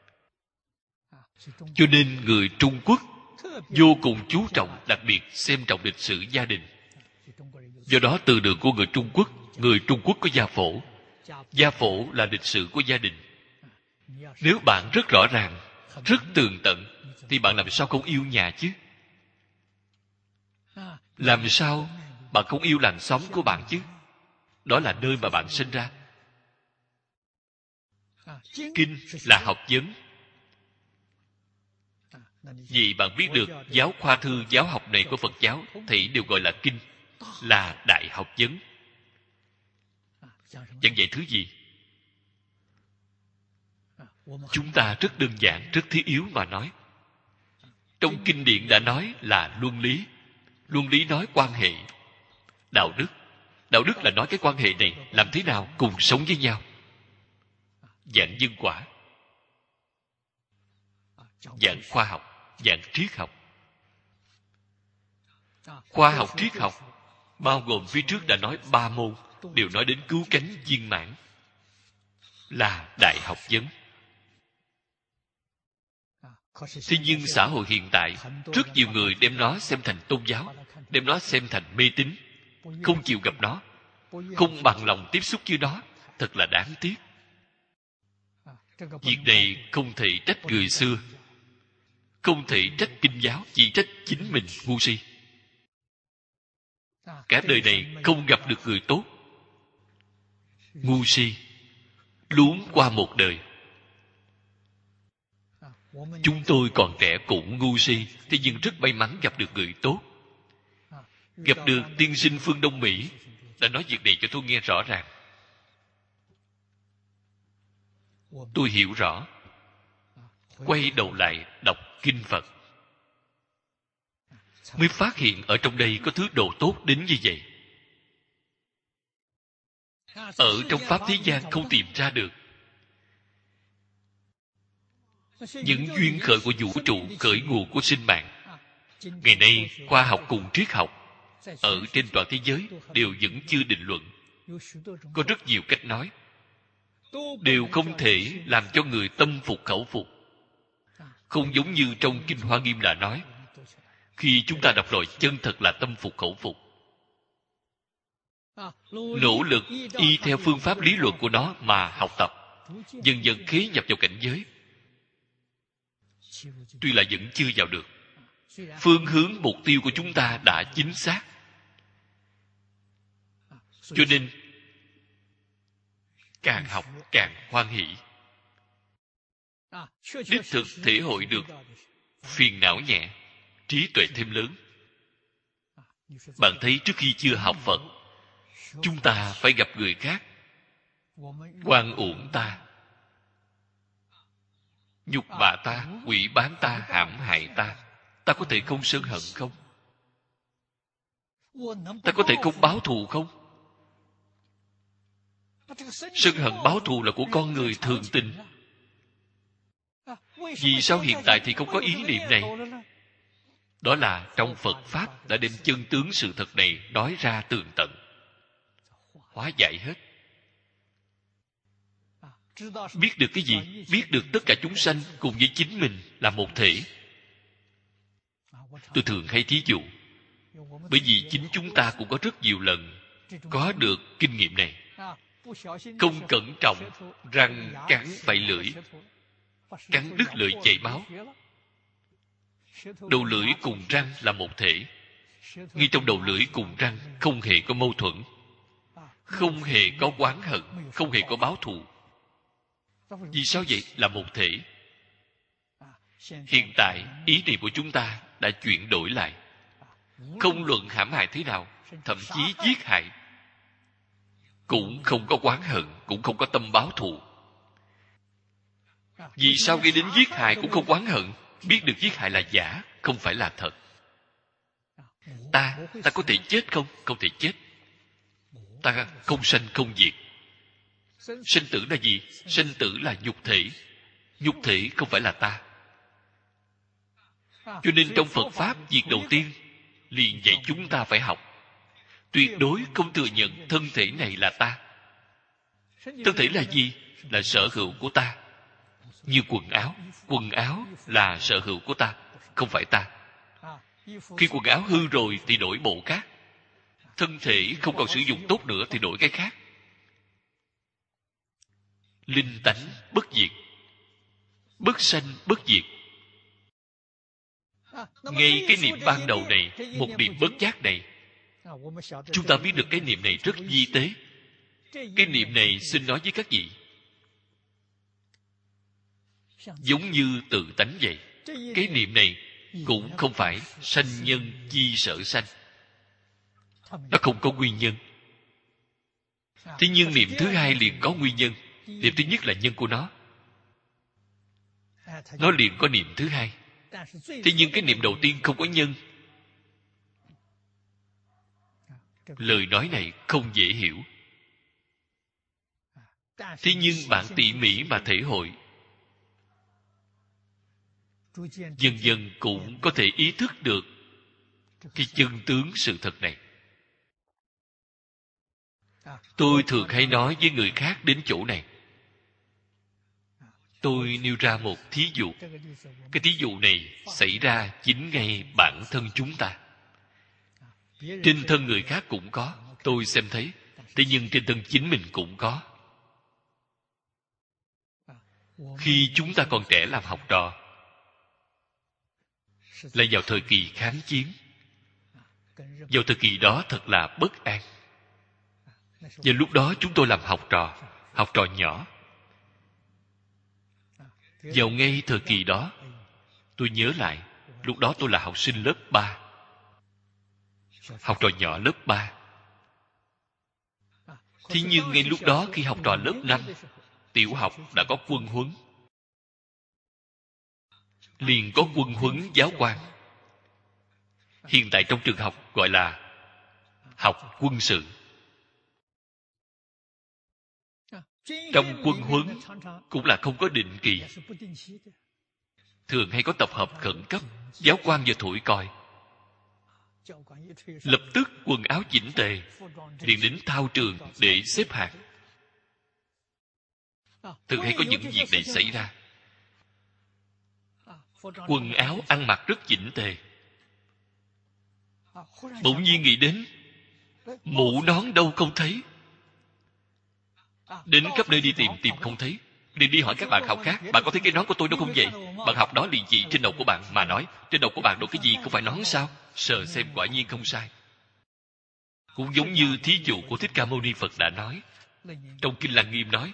Speaker 1: Cho nên người Trung Quốc vô cùng chú trọng, đặc biệt xem trọng lịch sử gia đình. Do đó từ đường của người Trung Quốc có gia phổ. Gia phổ là lịch sử của gia đình. Nếu bạn rất rõ ràng, rất tường tận, thì bạn làm sao không yêu nhà chứ? Làm sao bạn không yêu làng xóm của bạn chứ? Đó là nơi mà bạn sinh ra. Kinh là học vấn. Vì bạn biết được giáo khoa thư, giáo học này của Phật giáo thì đều gọi là kinh, là đại học vấn. Giảng dạy thứ gì? Chúng ta rất đơn giản, rất thiết yếu mà nói. Trong kinh điển đã nói là luân lý. Luân lý nói quan hệ. Đạo đức. Đạo đức là nói cái quan hệ này làm thế nào cùng sống với nhau. Dạng nhân quả. Giảng khoa học, giảng triết học. Khoa học triết học bao gồm phía trước đã nói 3 môn, đều nói đến cứu cánh viên mãn, là đại học vấn. Thế nhưng xã hội hiện tại, rất nhiều người đem nó xem thành tôn giáo, đem nó xem thành mê tín, không chịu gặp nó, không bằng lòng tiếp xúc với nó, thật là đáng tiếc. Việc này không thể trách người xưa, không thể trách kinh giáo, chỉ trách chính mình ngu si. Cả đời này không gặp được người tốt, ngu si, luống qua một đời. Chúng tôi còn trẻ cũng ngu si, thế nhưng rất may mắn gặp được người tốt. Gặp được tiên sinh phương Đông Mỹ, đã nói việc này cho tôi nghe rõ ràng. Tôi hiểu rõ. Quay đầu lại đọc kinh Phật, mới phát hiện ở trong đây có thứ đồ tốt đến như vậy. Ở trong pháp thế gian không tìm ra được. Những duyên khởi của vũ trụ, khởi nguồn của sinh mạng. Ngày nay, khoa học cùng triết học ở trên toàn thế giới đều vẫn chưa định luận. Có rất nhiều cách nói, đều không thể làm cho người tâm phục khẩu phục. Không giống như trong Kinh Hoa Nghiêm là nói, khi chúng ta đọc rồi chân thật là tâm phục khẩu phục. Nỗ lực y theo phương pháp lý luận của nó mà học tập, dần dần khế nhập vào cảnh giới. Tuy là vẫn chưa vào được, phương hướng mục tiêu của chúng ta đã chính xác. Cho nên càng học càng hoan hỷ. Đích thực thể hội được phiền não nhẹ, trí tuệ thêm lớn. Bạn thấy trước khi chưa học Phật, chúng ta phải gặp người khác oan uổng ta, nhục mạ ta, quỷ bán ta, hãm hại ta, ta có thể không sân hận không? Ta có thể không báo thù không? Sân hận báo thù là của con người thường tình. Vì sao hiện tại thì không có ý niệm này? Đó là trong Phật Pháp đã đem chân tướng sự thật này nói ra tường tận, hóa giải hết. Biết được cái gì? Biết được tất cả chúng sanh cùng với chính mình là một thể. Tôi thường hay thí dụ, bởi vì chính chúng ta cũng có rất nhiều lần có được kinh nghiệm này. Không cẩn trọng, răng cắn phải lưỡi, cắn đứt lưỡi chảy máu. Đầu lưỡi cùng răng là một thể. Ngay trong đầu lưỡi cùng răng không hề có mâu thuẫn, không hề có oán hận, không hề có báo thù. Vì sao vậy? Là một thể. Hiện tại ý niệm của chúng ta đã chuyển đổi lại. Không luận hãm hại thế nào, thậm chí giết hại, cũng không có oán hận, cũng không có tâm báo thù. Vì sao gây đến giết hại cũng không oán hận? Biết được giết hại là giả, không phải là thật. Ta có thể chết không? Không thể chết. Ta không sanh không diệt. Sinh tử là gì? Sinh tử là nhục thể. Nhục thể không phải là ta. Cho nên trong Phật Pháp, việc đầu tiên liền dạy chúng ta phải học. Tuyệt đối không thừa nhận thân thể này là ta. Thân thể là gì? Là sở hữu của ta. Như quần áo. Quần áo là sở hữu của ta, không phải ta. Khi quần áo hư rồi thì đổi bộ khác. Thân thể không còn sử dụng tốt nữa thì đổi cái khác. Linh tánh bất diệt, bất sanh bất diệt. Ngay cái niệm ban đầu này, một niệm bất giác này, chúng ta biết được cái niệm này rất vi tế. Cái niệm này xin nói với các vị, giống như tự tánh vậy. Cái niệm này cũng không phải sanh nhân chi sở sanh. Nó không có nguyên nhân. Thế nhưng niệm thứ hai liền có nguyên nhân. Niệm thứ nhất là nhân của nó. Nó liền có niệm thứ hai. Thế nhưng cái niệm đầu tiên không có nhân. Lời nói này không dễ hiểu. Thế nhưng bạn tỉ mỉ mà thể hội, dần dần cũng có thể ý thức được cái chân tướng sự thật này. Tôi thường hay nói với người khác đến chỗ này. Tôi nêu ra một thí dụ. Cái thí dụ này xảy ra chính ngay bản thân chúng ta. Trên thân người khác cũng có, tôi xem thấy. Thế nhưng trên thân chính mình cũng có. Khi chúng ta còn trẻ làm học trò, là vào thời kỳ kháng chiến. Vào thời kỳ đó thật là bất an. Và lúc đó chúng tôi làm học trò nhỏ. Vào ngay thời kỳ đó, tôi nhớ lại, lúc đó tôi là học sinh lớp 3. Học trò nhỏ lớp 3. Thế nhưng ngay lúc đó khi học trò lớp 5, tiểu học đã có quân huấn. Liền có quân huấn giáo quan. Hiện tại trong trường học gọi là học quân sự. Trong quân huấn cũng là không có định kỳ. Thường hay có tập hợp khẩn cấp. Giáo quan vừa thổi còi, lập tức quần áo chỉnh tề, liền đến thao trường để xếp hàng. Thường hay có những việc này xảy ra. Quần áo ăn mặc rất chỉnh tề. Bỗng nhiên nghĩ đến mũ nón đâu không thấy. Đến khắp nơi đi tìm không thấy. Liền đi hỏi các bạn học khác, bạn có thấy cái nón của tôi đâu không vậy? Bạn học đó liền chỉ trên đầu của bạn mà nói, trên đầu của bạn đội cái gì, không phải nón sao? Sờ xem quả nhiên không sai. Cũng giống như thí dụ của Thích Ca Mâu Ni Phật đã nói. Trong Kinh Lăng Nghiêm nói,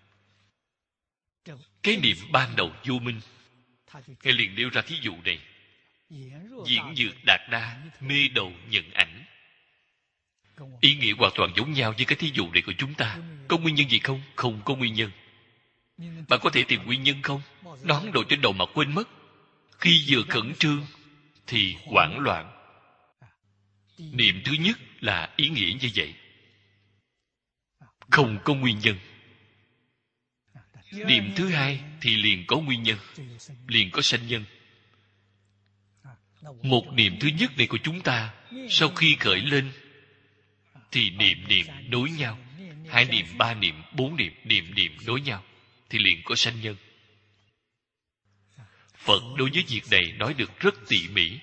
Speaker 1: cái niệm ban đầu vô minh. Ngài liền nêu ra thí dụ này. Diễn dược đạt đa, mê đầu nhận ảnh. Ý nghĩa hoàn toàn giống nhau với cái thí dụ này của chúng ta. Có nguyên nhân gì không? Không có nguyên nhân. Bạn có thể tìm nguyên nhân không? Nón đội trên đầu mà quên mất. Khi vừa khẩn trương thì hoảng loạn. Niệm thứ nhất là ý nghĩa như vậy. Không có nguyên nhân. Niệm thứ hai thì liền có nguyên nhân, liền có sanh nhân. Một niệm thứ nhất này của chúng ta, sau khi khởi lên thì niệm nối nhau. 2 niệm, 3 niệm, 4 niệm, niệm nối nhau, thì liền có sanh nhân. Phật đối với việc này nói được rất tỉ mỉ.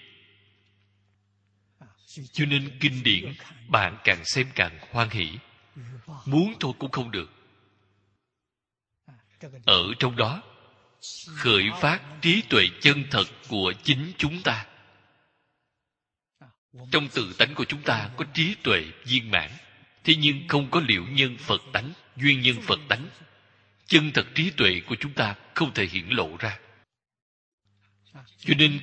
Speaker 1: Cho nên kinh điển bạn càng xem càng hoan hỷ. Muốn thôi cũng không được. Ở trong đó khởi phát trí tuệ chân thật của chính chúng ta. Trong tự tánh của chúng ta có trí tuệ viên mãn. Thế nhưng không có liệu nhân Phật tánh, duyên nhân Phật tánh. Chân thật trí tuệ của chúng ta không thể hiển lộ ra. Cho nên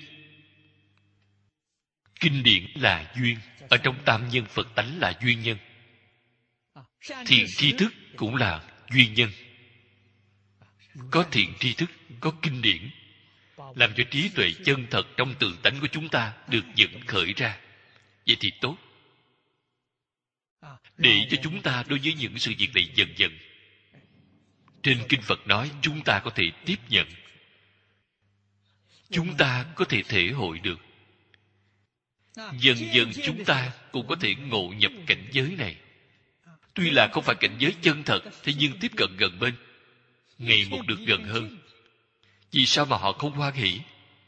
Speaker 1: kinh điển là duyên. Ở trong tam nhân Phật tánh là duyên nhân. Thiện tri thức cũng là duyên nhân. Có thiện tri thức, có kinh điển, làm cho trí tuệ chân thật trong tự tánh của chúng ta được dẫn khởi ra. Vậy thì tốt. Để cho chúng ta đối với những sự việc này dần dần, trên kinh Phật nói, chúng ta có thể tiếp nhận, chúng ta có thể thể hội được. Dần dần chúng ta cũng có thể ngộ nhập cảnh giới này. Tuy là không phải cảnh giới chân thật, thế nhưng tiếp cận gần bên, ngày một được gần hơn. Vì sao mà họ không hoan hỷ?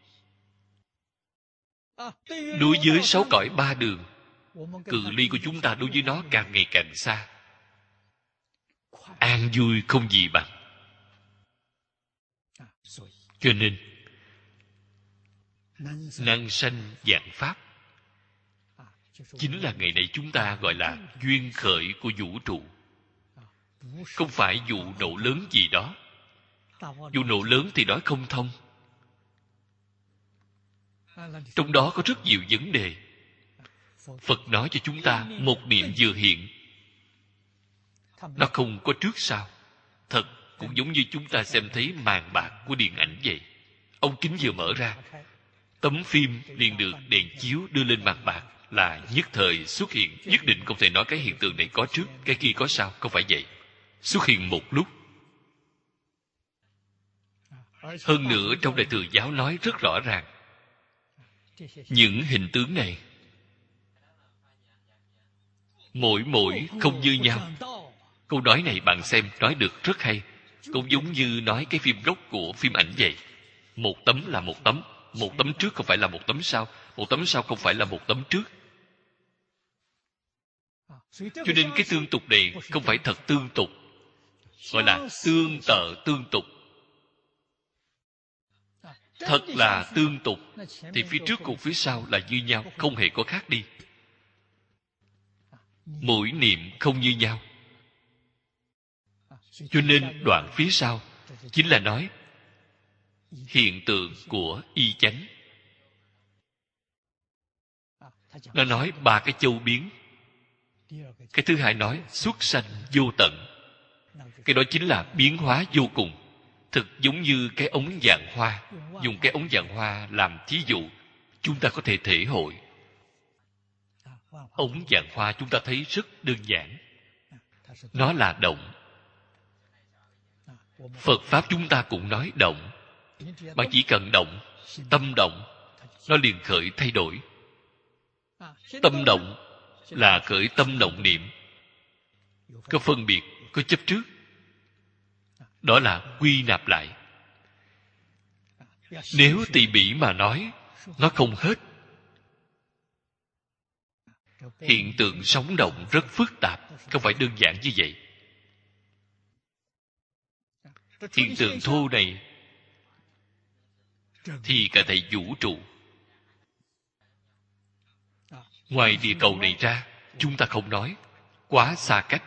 Speaker 1: Đối với 6 cõi 3 đường, cự ly của chúng ta đối với nó càng ngày càng xa. An vui không gì bằng. Cho nên năng sanh vạn pháp chính là ngày nay chúng ta gọi là duyên khởi của vũ trụ. Không phải vụ nổ lớn gì đó. Vụ nổ lớn thì nói không thông. Trong đó có rất nhiều vấn đề. Phật nói cho chúng ta, một niệm vừa hiện, nó không có trước sau. Thật cũng giống như chúng ta xem thấy màn bạc của điện ảnh vậy. Ống kính vừa mở ra, tấm phim liền được đèn chiếu đưa lên màn bạc, là nhất thời xuất hiện. Nhất định không thể nói cái hiện tượng này có trước, cái kia có sau. Không phải vậy. Xuất hiện một lúc. Hơn nữa trong Đại Thừa giáo nói rất rõ ràng, những hình tướng này mỗi không như nhau. Câu nói này bạn xem nói được rất hay. Cũng giống như nói cái phim gốc của phim ảnh vậy. Một tấm là một tấm, một tấm trước không phải là một tấm sau, một tấm sau không phải là một tấm trước. Cho nên cái tương tục này không phải thật tương tục, gọi là tương tự tương tục. Thật là tương tục thì phía trước cùng phía sau là như nhau, không hề có khác đi. Mỗi niệm không như nhau. Cho nên đoạn phía sau chính là nói hiện tượng của y chánh. Nó nói ba cái châu biến. Cái thứ hai nói xuất sanh vô tận. Cái đó chính là biến hóa vô cùng. Thực giống như cái ống vàng hoa. Dùng cái ống vàng hoa làm thí dụ, chúng ta có thể thể hội. Ống vàng hoa chúng ta thấy rất đơn giản. Nó là động. Phật Pháp chúng ta cũng nói động. Bạn chỉ cần động, tâm động, nó liền khởi thay đổi. Tâm động là khởi tâm động niệm. Có phân biệt, có chấp trước. Đó là quy nạp lại. Nếu tỉ mỉ mà nói, nó không hết. Hiện tượng sống động rất phức tạp, không phải đơn giản như vậy. Hiện tượng thô này thì cả thầy vũ trụ. Ngoài địa cầu này ra, chúng ta không nói, quá xa cách.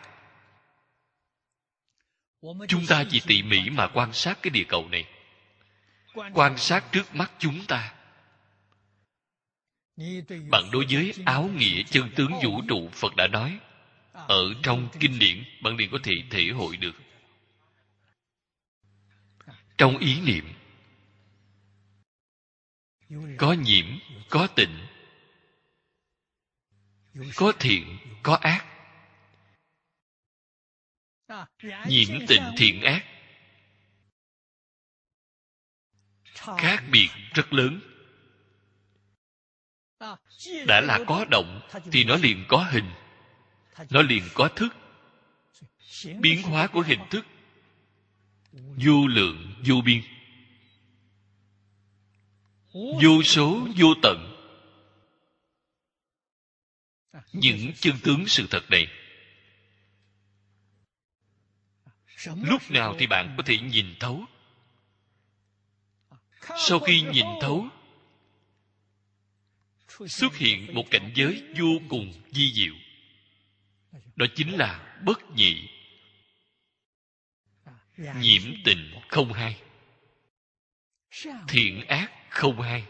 Speaker 1: Chúng ta chỉ tỉ mỉ mà quan sát cái địa cầu này, quan sát trước mắt chúng ta. Bạn đối với áo nghĩa chân tướng vũ trụ Phật đã nói ở trong kinh điển, bạn liền có thể thể hội được. Trong ý niệm có nhiễm, có tịnh, có thiện, có ác. Nhiễm tịnh thiện ác khác biệt rất lớn. Đã là có động thì nó liền có hình, nó liền có thức. Biến hóa của hình thức vô lượng vô biên, vô số vô tận. Những chân tướng sự thật này, lúc nào thì bạn có thể nhìn thấu. Sau khi nhìn thấu, xuất hiện một cảnh giới vô cùng vi diệu. Đó chính là bất nhị. Nhiễm tịnh không hai, thiện ác không hai,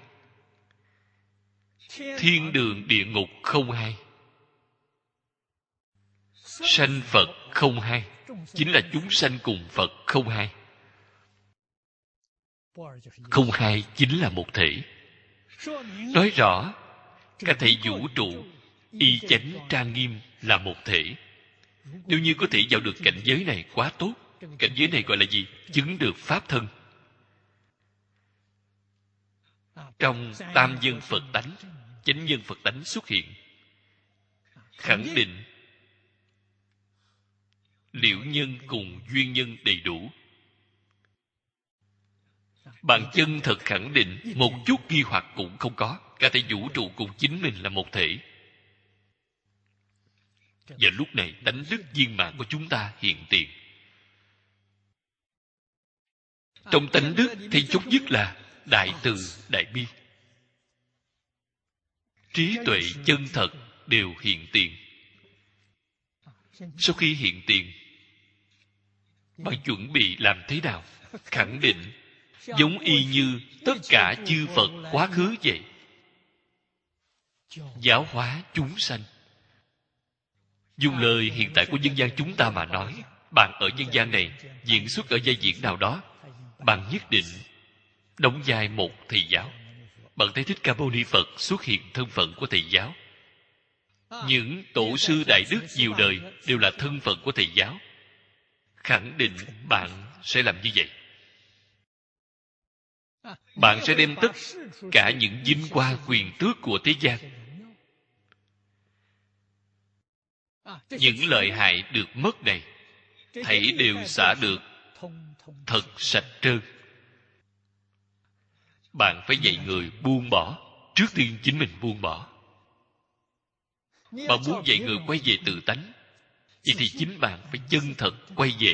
Speaker 1: thiên đường địa ngục không hai, sanh Phật không hai. Chính là chúng sanh cùng Phật không hai. Không hai chính là một thể. Nói rõ cả thảy vũ trụ y chánh trang nghiêm là một thể. Nếu như có thể vào được cảnh giới này quá tốt. Cảnh giới này gọi là gì? Chứng được pháp thân. Trong tam nhân Phật tánh, chánh nhân Phật tánh xuất hiện, khẳng định liễu nhân cùng duyên nhân đầy đủ. Bạn chân thật khẳng định, một chút nghi hoặc cũng không có. Cả thể vũ trụ cùng chính mình là một thể. Và lúc này tánh đức viên mãn của chúng ta hiện tiền. Trong tánh đức thì chốt nhất là đại từ đại bi. Trí tuệ chân thật đều hiện tiền. Sau khi hiện tiền, bạn chuẩn bị làm thế nào? Khẳng định giống y như tất cả chư Phật quá khứ vậy. Giáo hóa chúng sanh. Dùng lời hiện tại của dân gian chúng ta mà nói, bạn ở nhân gian này diễn xuất ở vai diễn nào đó, bạn nhất định đóng vai một thầy giáo. Bạn thấy Thích Ca Mâu Ni Phật xuất hiện thân phận của thầy giáo. Những tổ sư đại đức nhiều đời đều là thân phận của thầy giáo. Khẳng định bạn sẽ làm như vậy. bạn sẽ đem tất cả những vinh hoa quyền tước của thế gian, những lợi hại được mất này, thảy đều xả được thật sạch trơn. Bạn phải dạy người buông bỏ. Trước tiên chính mình buông bỏ. Bạn muốn dạy người quay về tự tánh, vậy thì chính bạn phải chân thật quay về.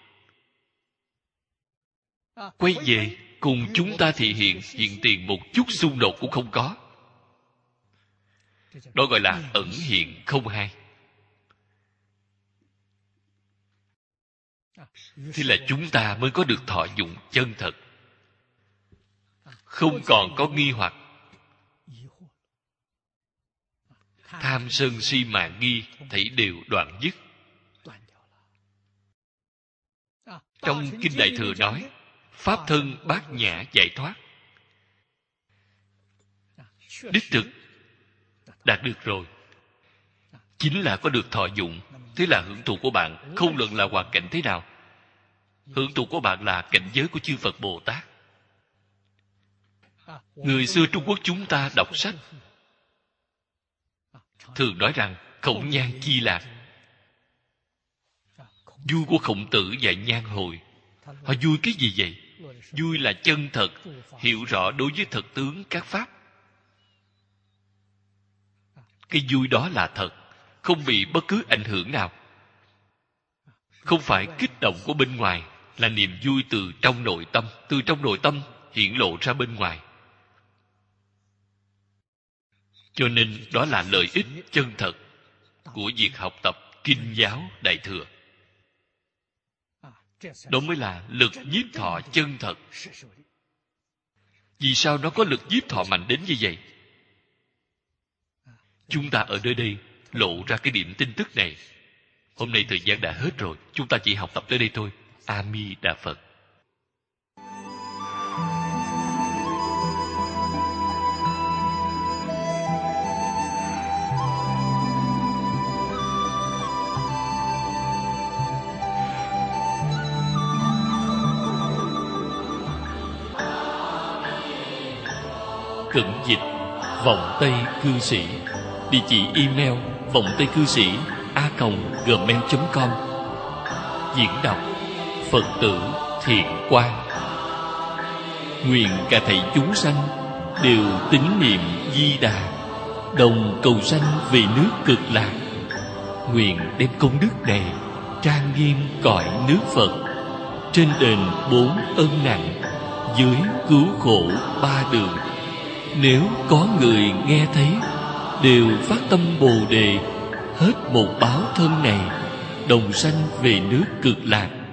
Speaker 1: Quay về cùng chúng ta thị hiện tiền một chút xung đột cũng không có. Đó gọi là ẩn hiện không hai. Thế là chúng ta mới có được thọ dụng chân thật, không còn có nghi hoặc. Tham sân si mạn nghi thảy đều đoạn dứt. Trong Kinh Đại Thừa nói, Pháp thân bát nhã giải thoát. Đích thực đạt được rồi, chính là có được thọ dụng. Thế là hưởng thụ của bạn không luận là hoàn cảnh thế nào. Hưởng thụ của bạn là cảnh giới của chư Phật Bồ Tát. Người xưa Trung Quốc chúng ta đọc sách thường nói rằng Khổng Nhan chi lạc. Vui của Khổng Tử và Nhan Hồi, họ vui cái gì vậy? Vui là chân thật, hiểu rõ đối với thật tướng các pháp. Cái vui đó là thật, không bị bất cứ ảnh hưởng nào. Không phải kích động của bên ngoài, là niềm vui từ trong nội tâm. Từ trong nội tâm hiển lộ ra bên ngoài. Cho nên đó là lợi ích chân thật của việc học tập Kinh giáo Đại Thừa. Đó mới là lực nhiếp thọ chân thật. Vì sao nó có lực nhiếp thọ mạnh đến như vậy? Chúng ta ở nơi đây lộ ra cái điểm tin tức này. Hôm nay thời gian đã hết rồi, chúng ta chỉ học tập tới đây thôi. A Di Đà Phật. Cận dịch Vọng Tây Cư Sĩ. Địa chỉ email vongtaycư sĩ@gmail.com. Diễn đọc Phật tử Thiện Quang. Nguyện cả thảy chúng sanh đều tín niệm Di Đà, đồng cầu sanh về nước Cực Lạc. Nguyện đem công đức này trang nghiêm cõi nước Phật, trên đền 4 ân nặng, dưới cứu khổ 3 đường. Nếu có người nghe thấy, đều phát tâm Bồ Đề, hết một báo thân này, đồng sanh về nước Cực Lạc.